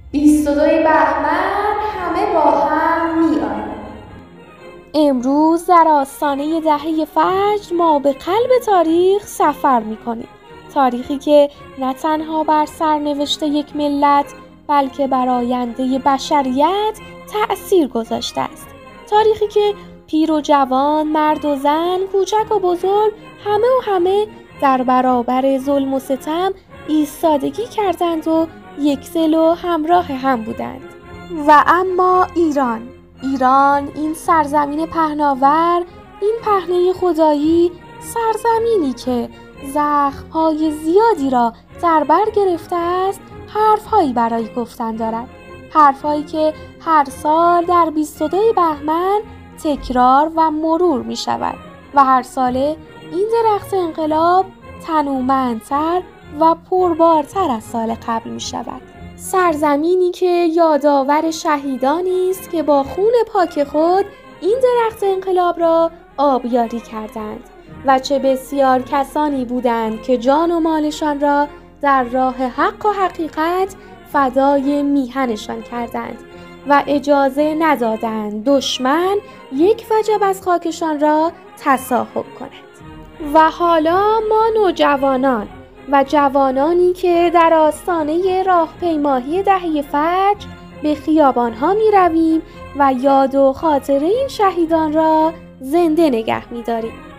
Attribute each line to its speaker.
Speaker 1: 22 بهمن همه با هم می‌آییم.
Speaker 2: امروز در آستانه دهه فجر ما به قلب تاریخ سفر می‌کنیم. تاریخی که نه تنها بر سرنوشت یک ملت بلکه بر آینده بشریت تأثیر گذاشته است. تاریخی که پیر و جوان، مرد و زن، کوچک و بزرگ همه در برابر ظلم و ستم ایستادگی کردند و یکدل و همراه هم بودند. و اما ایران، این سرزمین پهناور، این پهنه خدایی، سرزمینی که زخم‌های زیادی را در بر گرفته است، حرف‌هایی برای گفتن دارد. حرف‌هایی که هر سال در 22 بهمن تکرار و مرور می شود و هر ساله این درخت انقلاب تنومندتر و پربارتر از سال قبل می شود. سرزمینی که یادآور شهیدانی است که با خون پاک خود این درخت انقلاب را آبیاری کردند و چه بسیار کسانی بودند که جان و مالشان را در راه حق و حقیقت فدای میهنشان کردند و اجازه ندادند دشمن یک وجب از خاکشان را تصاحب کند. و حالا ما نوجوانان و جوانانی که در آستانه راهپیمایی دهه فجر به خیابان‌ها می‌رویم و یاد و خاطره این شهیدان را زنده نگه می‌داریم.